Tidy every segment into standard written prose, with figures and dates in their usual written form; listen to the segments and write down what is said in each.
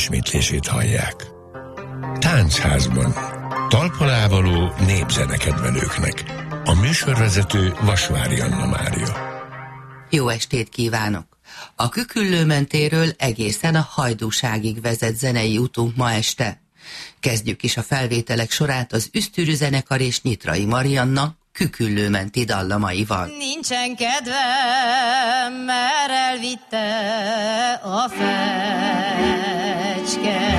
ismétlését hallják. Táncházban, talpalávaló népzenekedvelőknek. A műsorvezető Vasvári Anna Mária. Jó estét kívánok! A Küküllőmentéről egészen a Hajdúságig vezet zenei utunk ma este. Kezdjük is a felvételek sorát az Üsztürű zenekar és Nyitrai Marianna Küküllőmenti dallamaival. Nincsen kedvem, mert elvitte a fecske.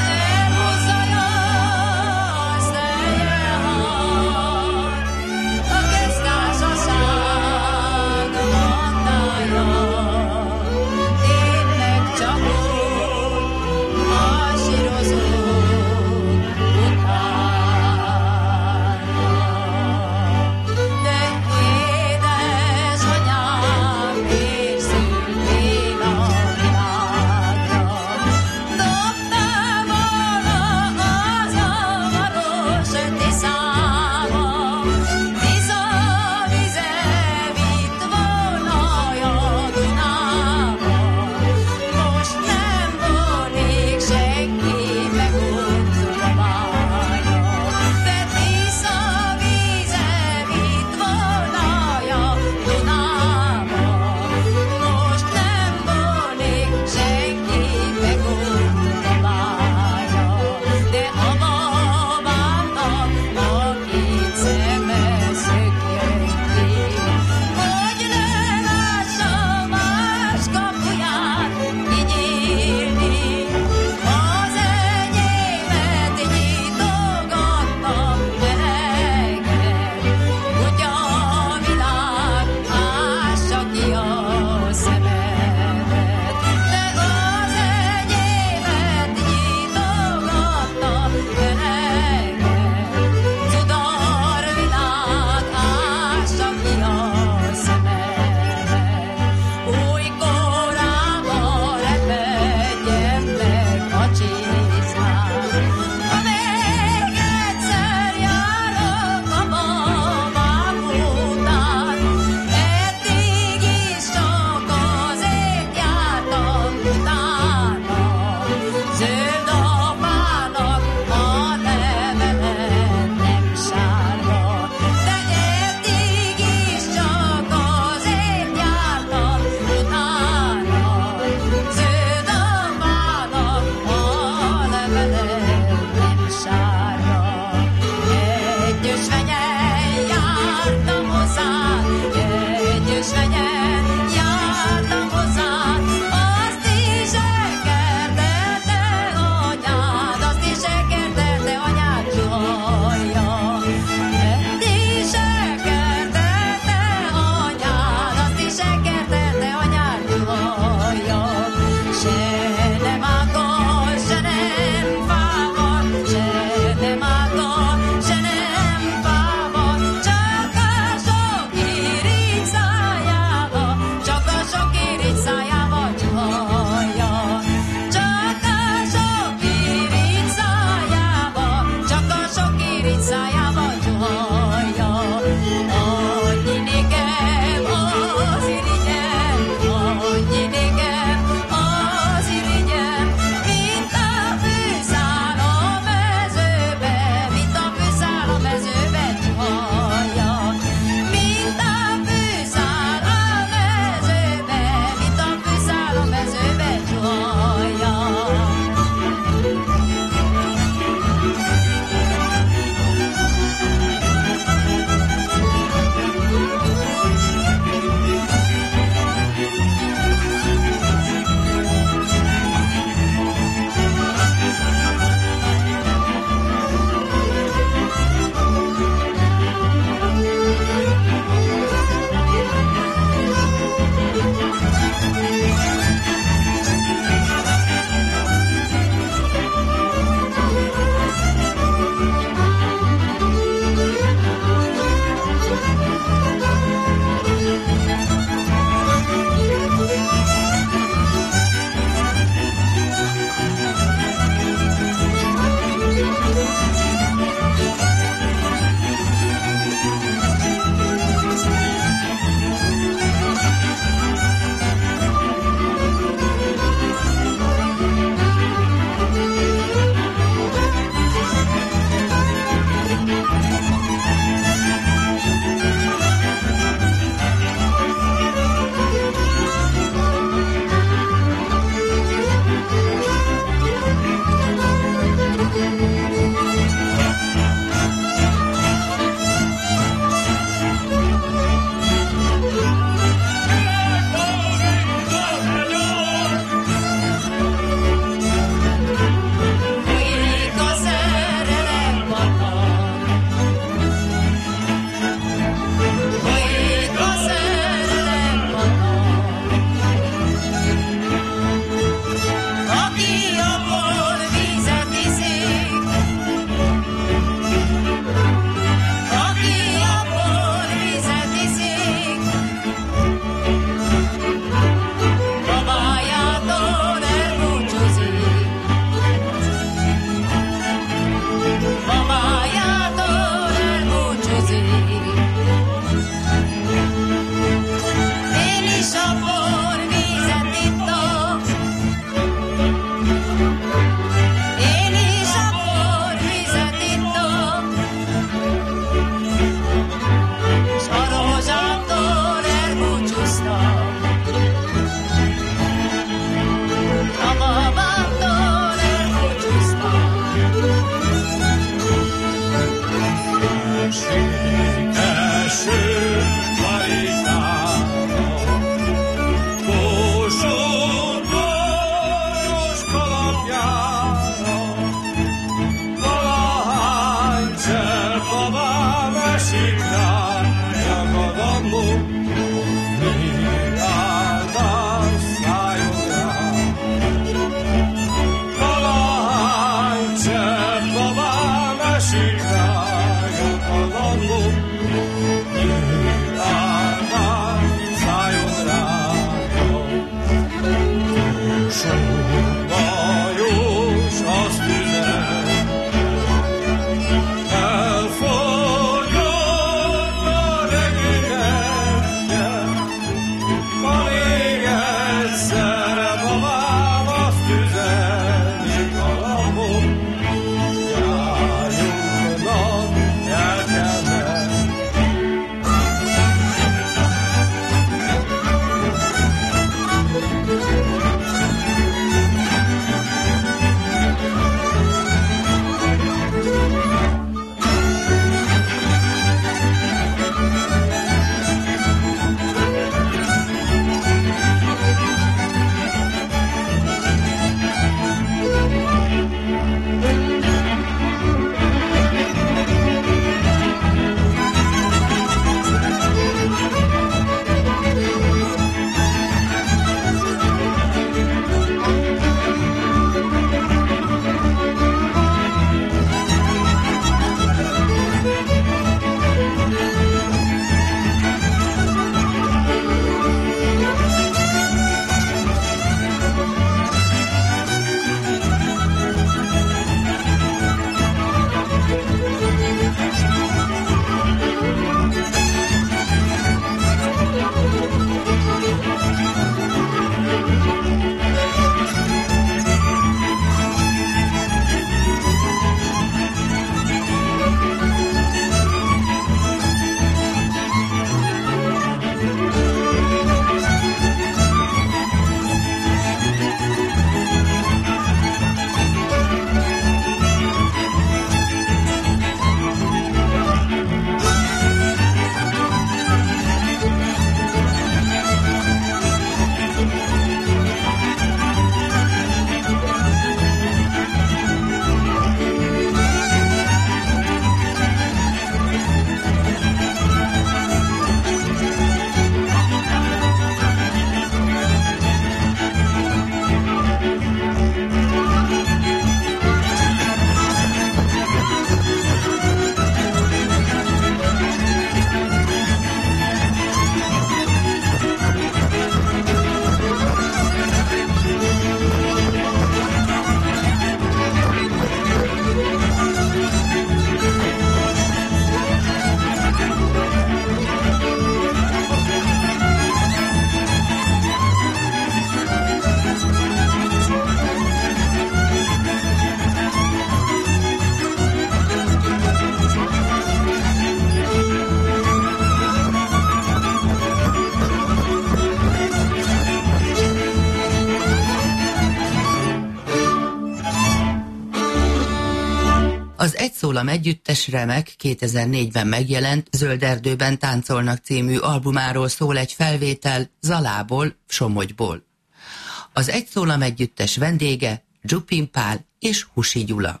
Az Egy szólam együttes remek 2004-ben megjelent Zöld erdőben táncolnak című albumáról szól egy felvétel Zalából, Somogyból. Az Egy szólam együttes vendége Dzsupin Pál és Husi Gyula.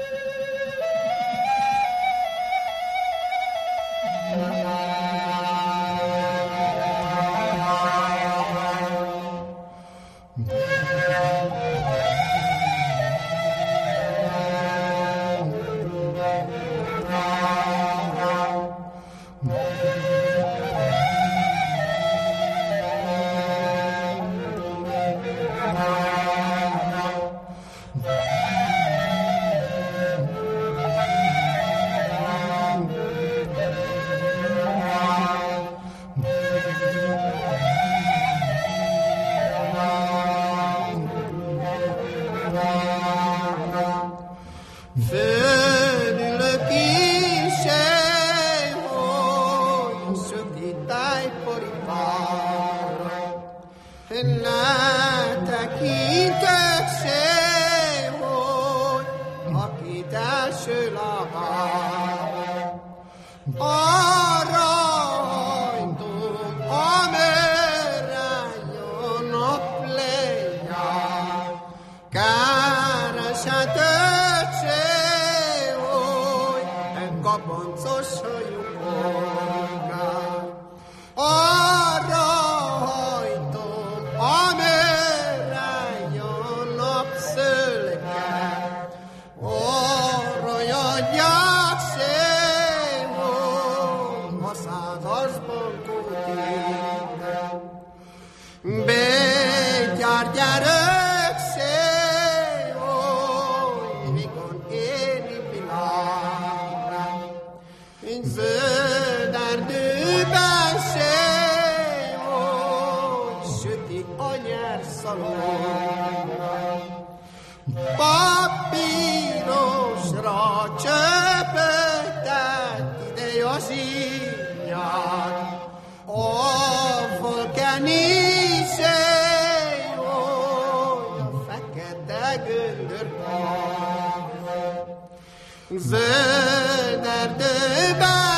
Zöld erdőben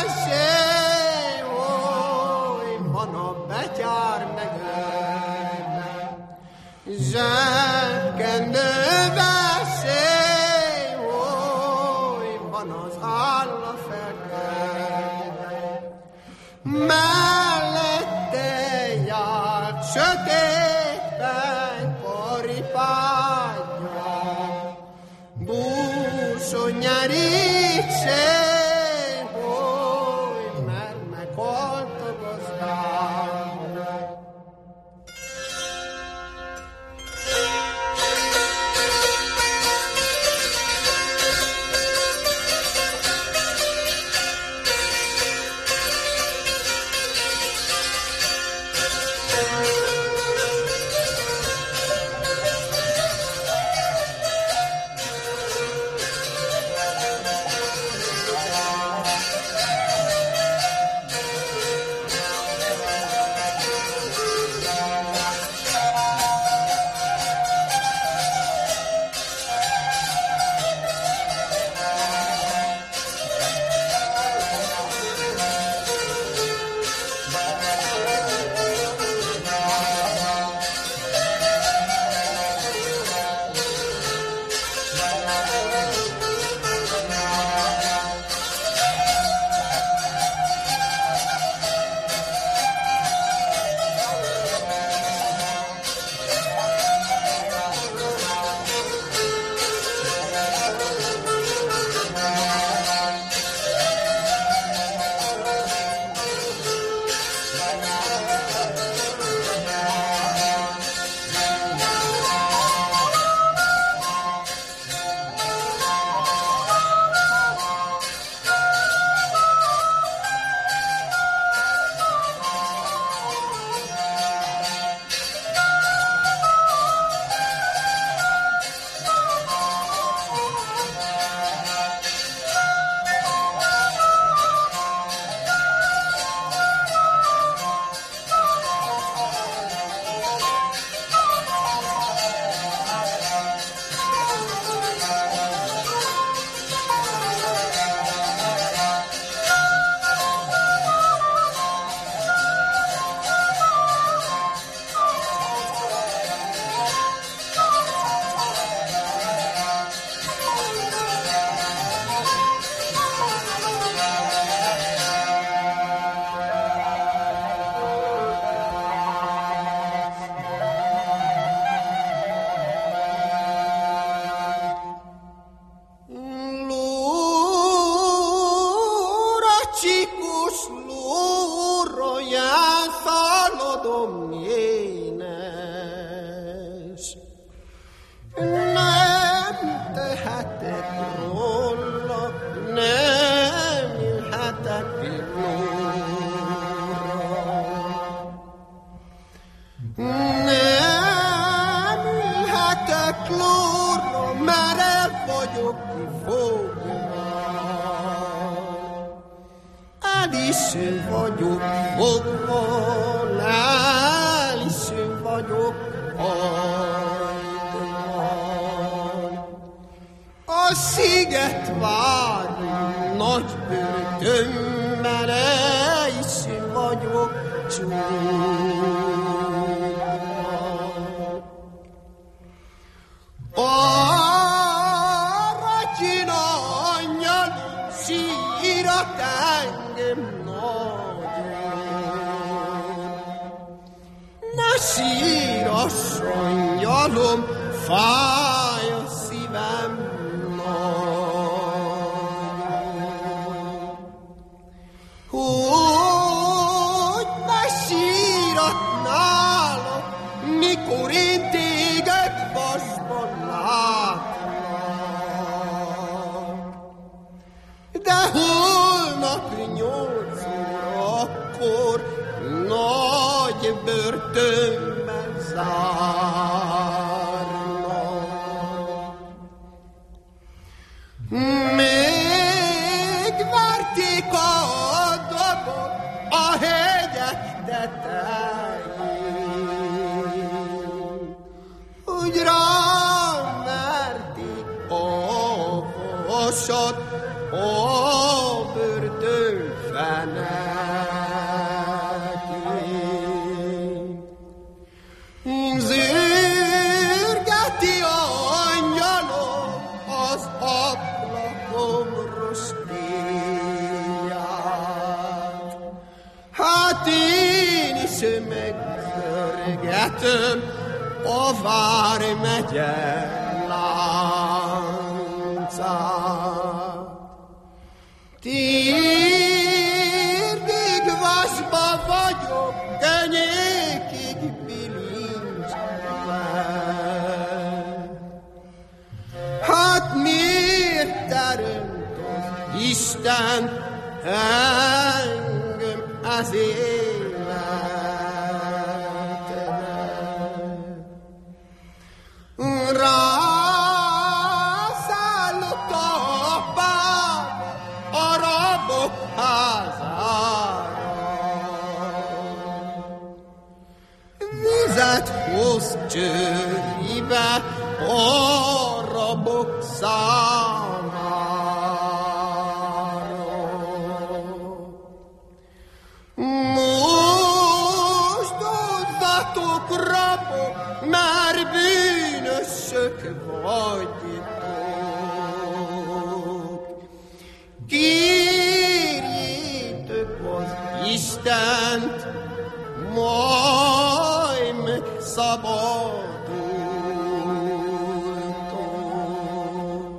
séj, oly, van a betyár mögött. Zsebkendőben séj, oly, van az állafekvő. Mellette járt sötét fegyparipánya, búson nyerít séj, oly, mert meghalt a gazdám. vagyok kifogva, el is vagyok fogva, el is vagyok hajtva. A Szigetvár nagy börtönben el is vagyok csúszva. Arra csinálja, sírat engem nagyon. Ne sírass, angyalom, fáj a szívem nagyon. Hogy ne síratnálak, mikor én téged vasban látlak. De holnap 8 órakor nagy börtönben zárnak. Még verték a dabot a hegyek tetején, hogy rám verték a vasat a börtön fenekén. Zürgeti angyalom az ablakom rostéját. Hát én is megzörgetem a vármegye láncát. Térdig vasba vagyok, kenyékig bilincsben. Hát miért teremt az Isten engem az életben? Rászállott a pápa a rabok házára. Vizet hoz csőribe a rabok számára. Most hozzatok rabok, mert bűnösök vagytok. Kérjétek az Istent, majd megszabadultok.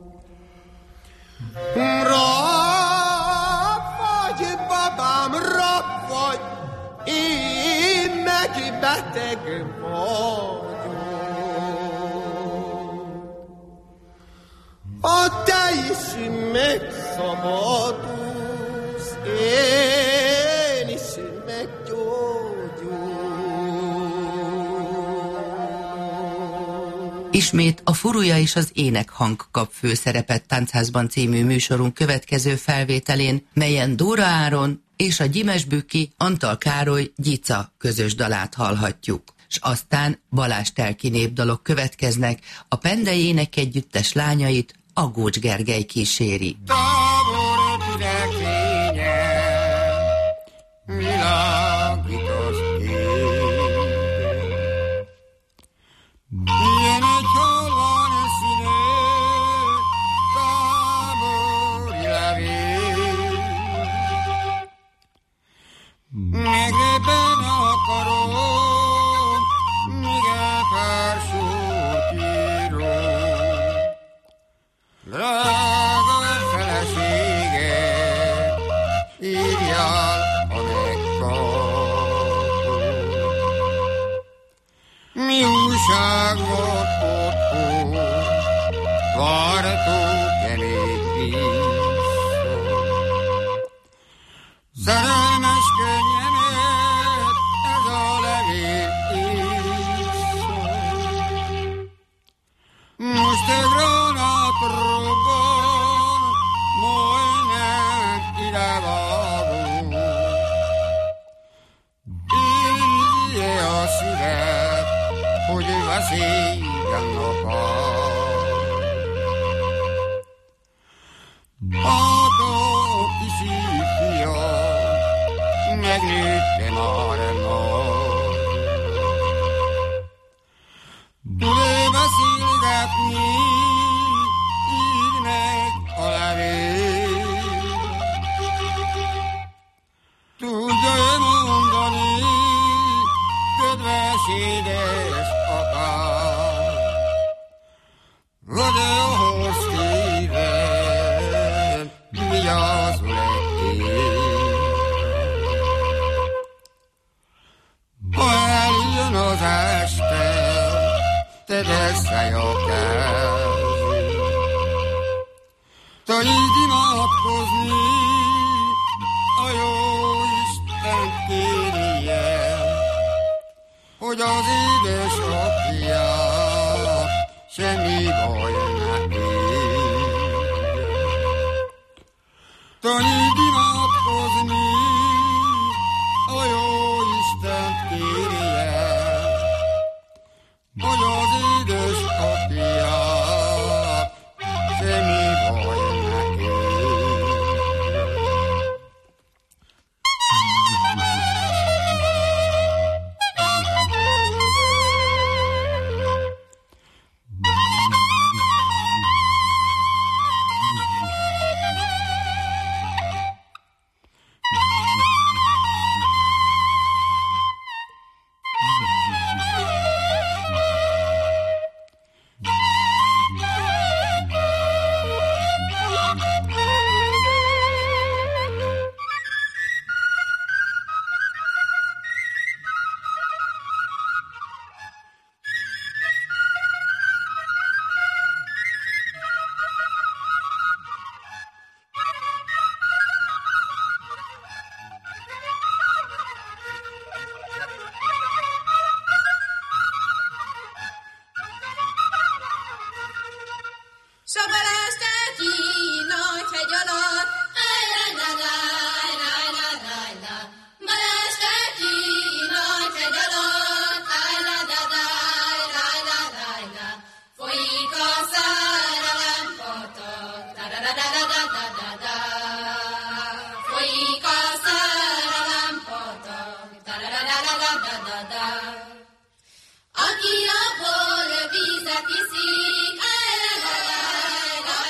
Rab vagy, babám, rab vagy, én meg beteg vagyok. Ha te is megszabadulsz, én is meggyógyulok. Ismét a Furulya és az énekhang kap főszerepet Táncházban című műsorunk következő felvételén, melyen Dóra Áron és a Gyimesbükki Antal Károly Gyica közös dalát hallhatjuk. S aztán Balázs Telki népdalok következnek, a Pendei Énekegyüttes lányait Aggócs Gergely kíséri. Tábor üregfénye, világítasz égen. Milyen egy halvány színű tábori levél. Megrében akarom, míg elfársult írom. Drága felesége, írjál a megkapó. Mi újság volt otthon, vártok elég vissza. Szerelmes könnyemet ez a levél issza. Most egy granátról szégyen napad. Átó kis ifja, megnőtte már nagy. Tud-e beszélgetni, így meg a levél. Tudja-e mondani, kedves édes apám, vagy-e ahhoz téved, vigyázol-e én? Ha eljön az este, te veszel a kezét, tanít imádkozni, a jó Isten kérje, hogy az édes apját semmi baj ne érje. Tanít imádkozni, a jó Isten kérje, hogy az édes apját semmi baj ne érje. Aki abból vizet iszik,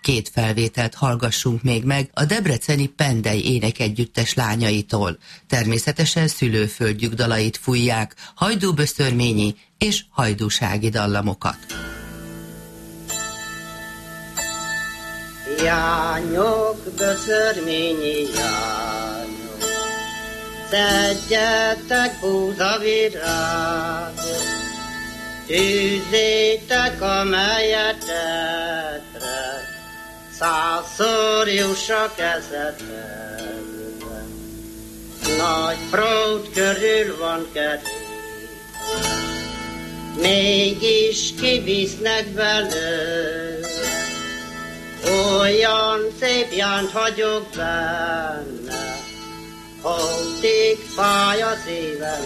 2 felvételt hallgassunk még meg a debreceni Pendely énekegyüttes lányaitól. Természetesen szülőföldjük dalait fújják, hajdúböszörményi és hajdúsági dallamokat. Jányok, böszörményi jányok, szedjetek búzavirágot, tűzzétek a melyetekre, 100-szor juss a kezetekre. Nagy prót körül van kerítve, mégis kivisznek belőle. Olyan szép jánt hagyok benne, hótig fáj a szívem.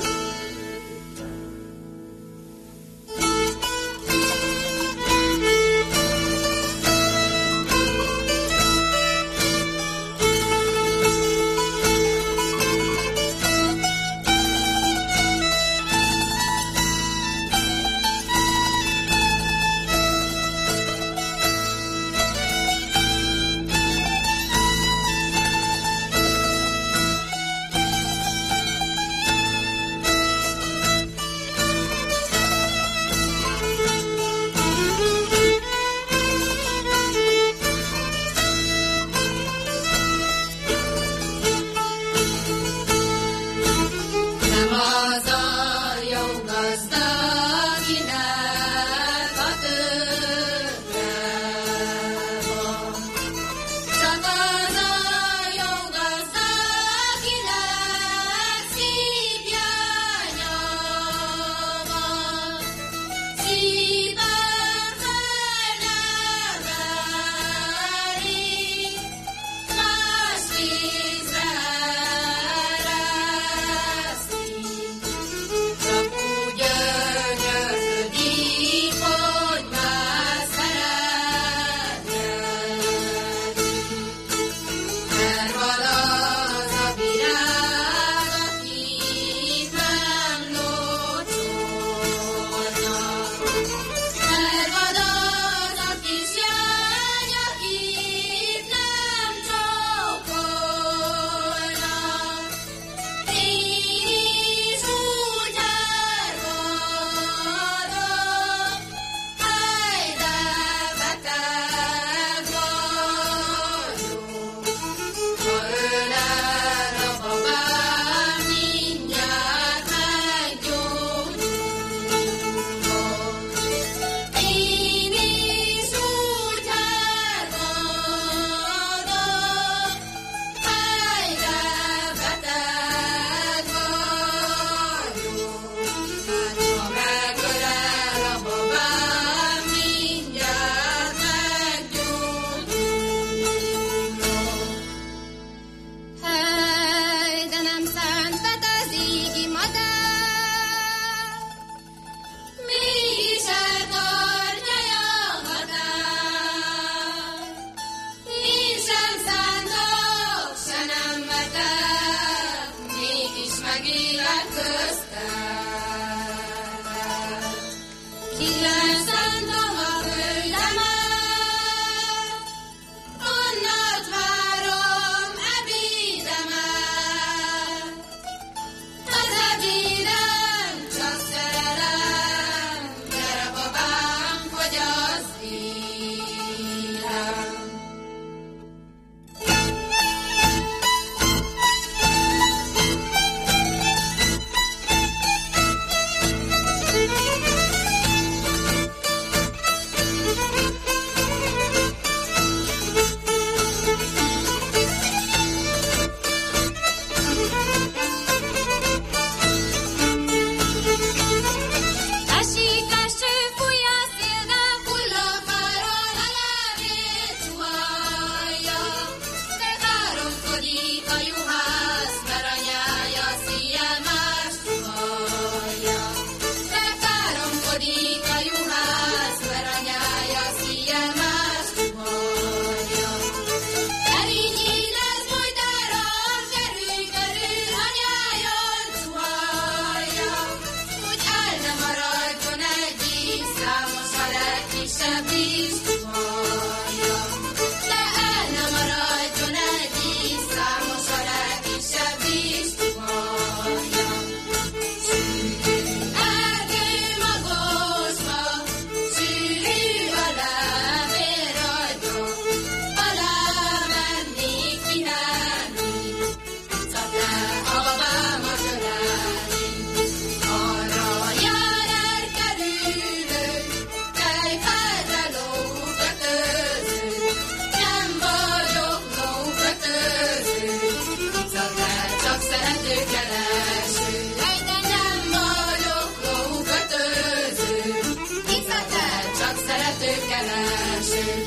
tőkeneső.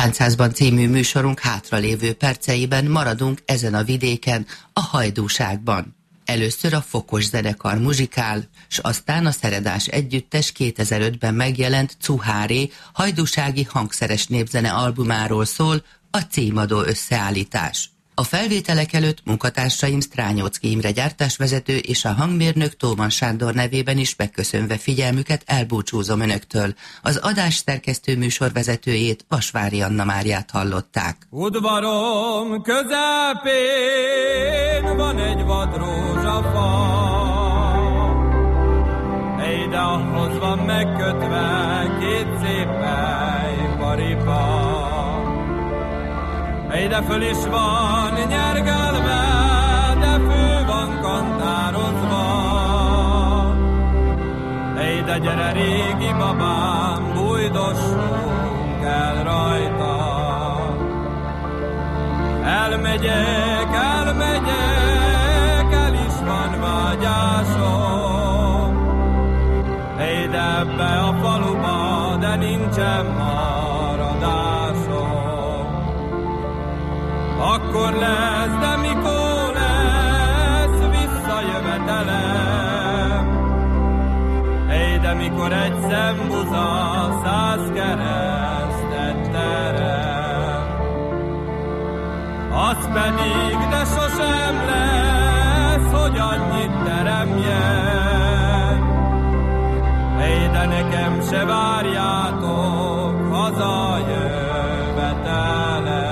Táncázban című műsorunk hátralévő perceiben maradunk ezen a vidéken, a Hajdúságban. Először a Fokos zenekar muzsikál, s aztán a Szeredás együttes 2005-ben megjelent Cuháré hajdúsági hangszeres népzene albumáról szól a címadó összeállítás. A felvételek előtt munkatársaim Strányocki Imre gyártásvezető és a hangmérnök Tóman Sándor nevében is megköszönve figyelmüket elbúcsúzom önöktől. Az adás szerkesztő műsorvezetőjét, Vasvári Anna Máriát hallották. Udvarom közepén van egy vad rózsafa, ide ahhoz van megkötve két szép pelyparipa. Ide föl is van nyergelve, de fő van kantározva. Ide gyere régi babám, bújdossunk el rajta. Elmegyek, el is van vágyásom. Ide ebbe a faluba, de nincsen maradásom. Akkor lesz, de mikor lesz visszajövetelem? De mikor egy szembuza 100 keresztet terem? Az pedig, de sosem lesz, hogy annyit teremjen. De nekem se várjátok hazajövetelem.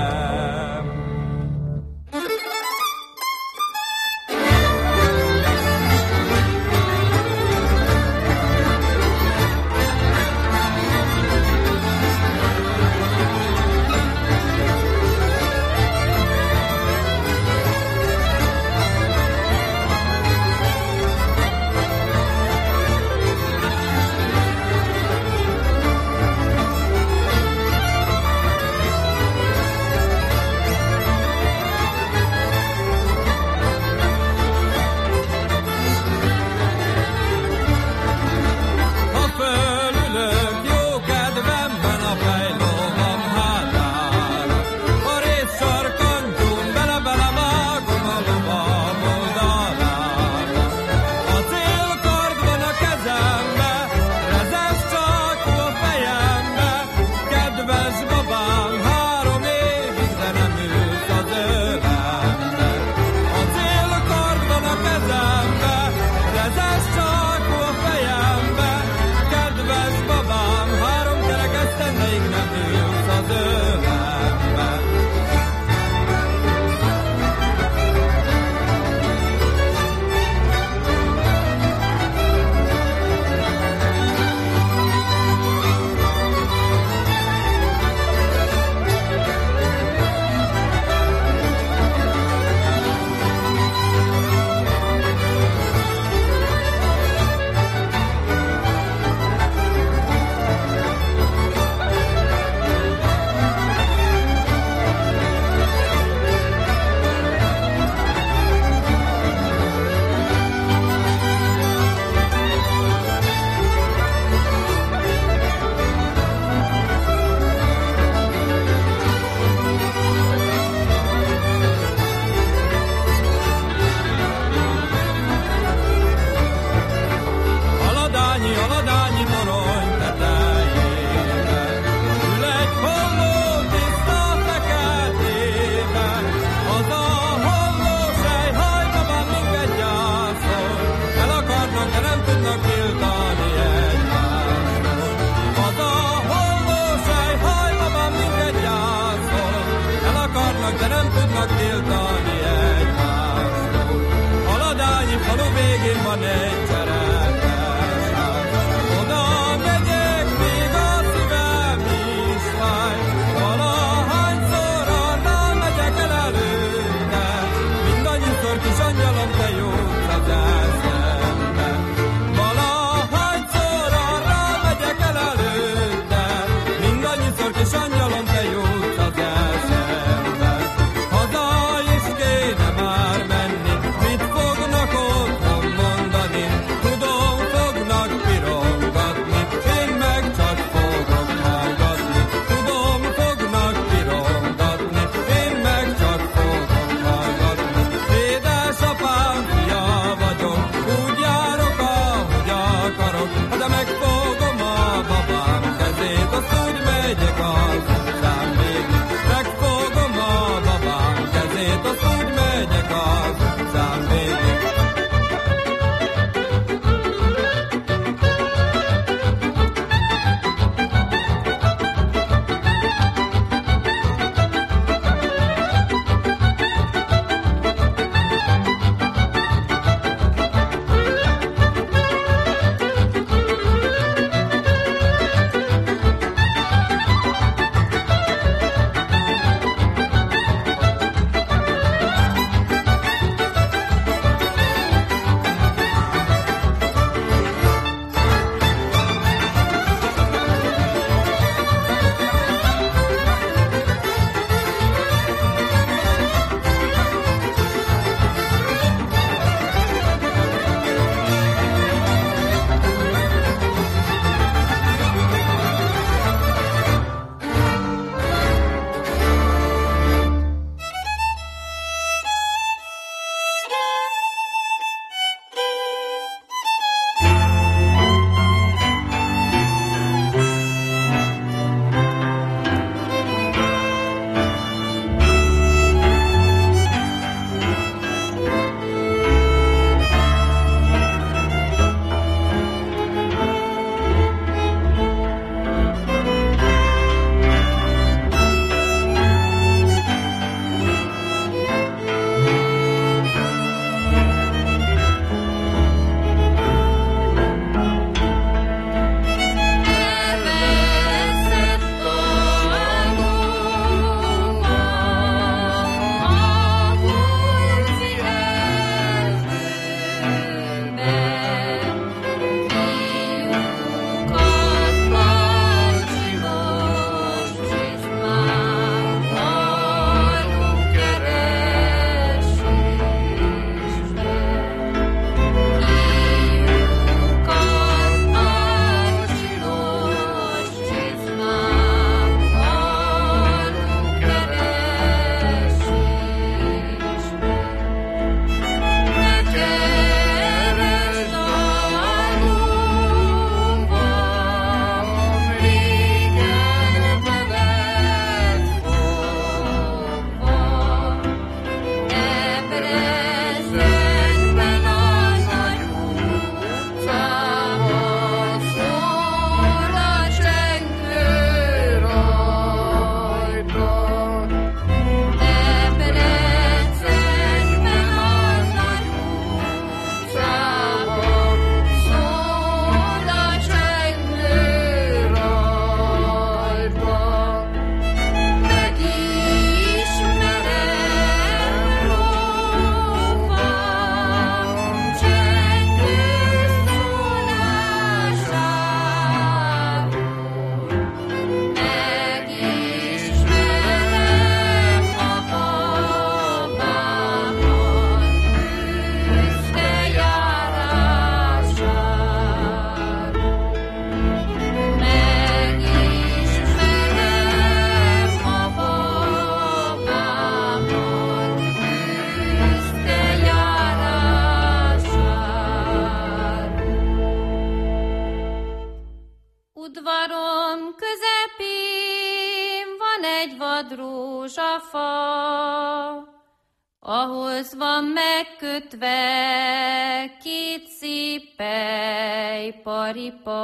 ahhoz van megkötve két szép pejparipa.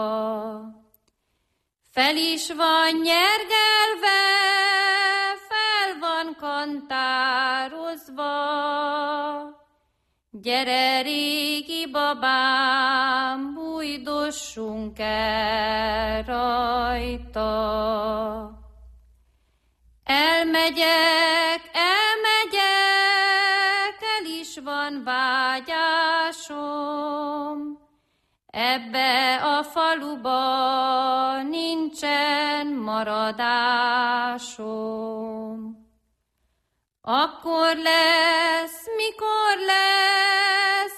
Fel is van nyergelve, fel van kantározva. Gyere, régi babám, bújdossunk el rajta. Elmegyek, el is van vágyásom, ebbe a faluba nincsen maradásom. Akkor lesz, mikor lesz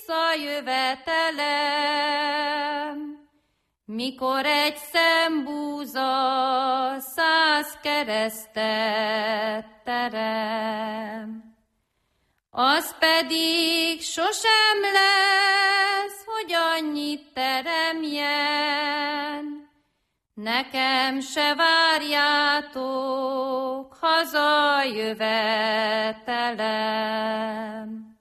visszajövetelem, mikor egy szembúza 100 keresztet terem. Az pedig sosem lesz, hogy annyit teremjen. Nekem se várjátok hazajövetelem.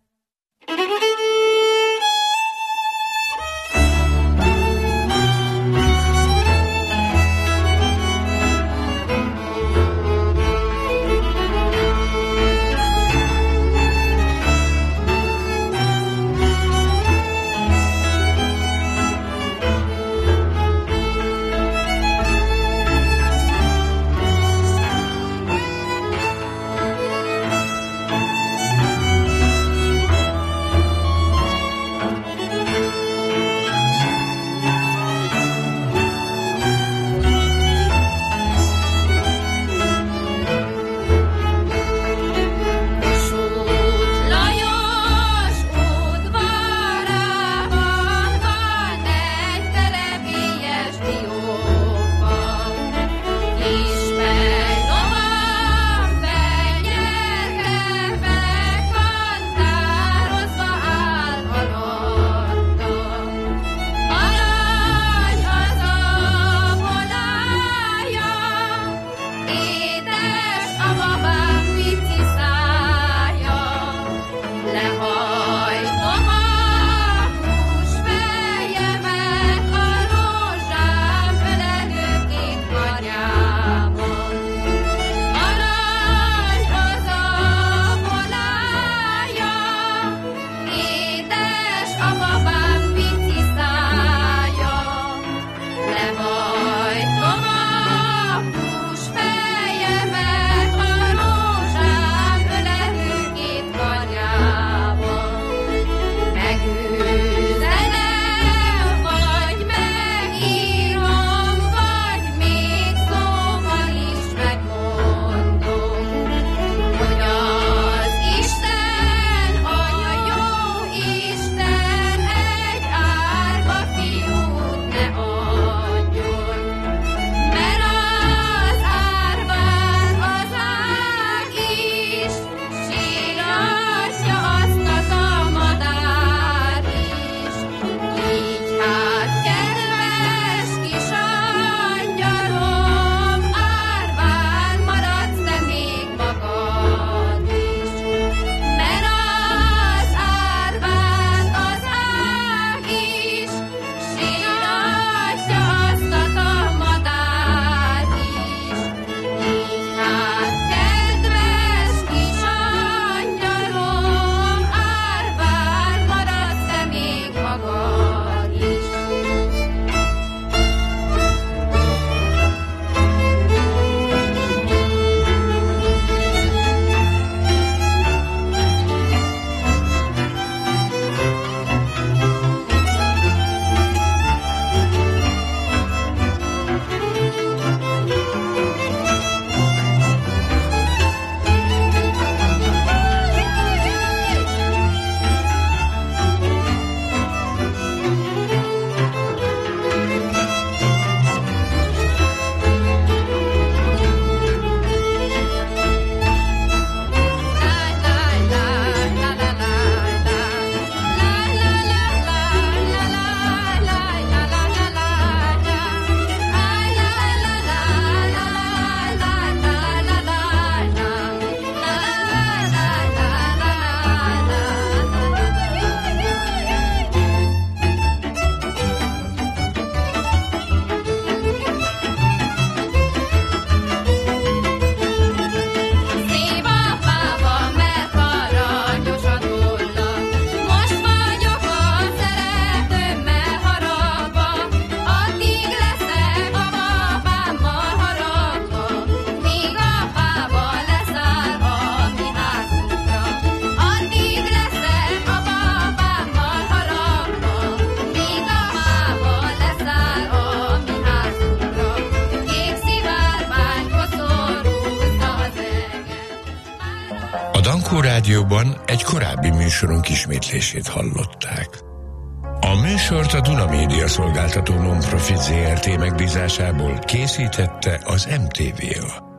rádióban egy korábbi műsorunk ismétlését hallották. A műsort a Duna Média Szolgáltató Non-Profit Zrt. Megbízásából készítette az MTV-a.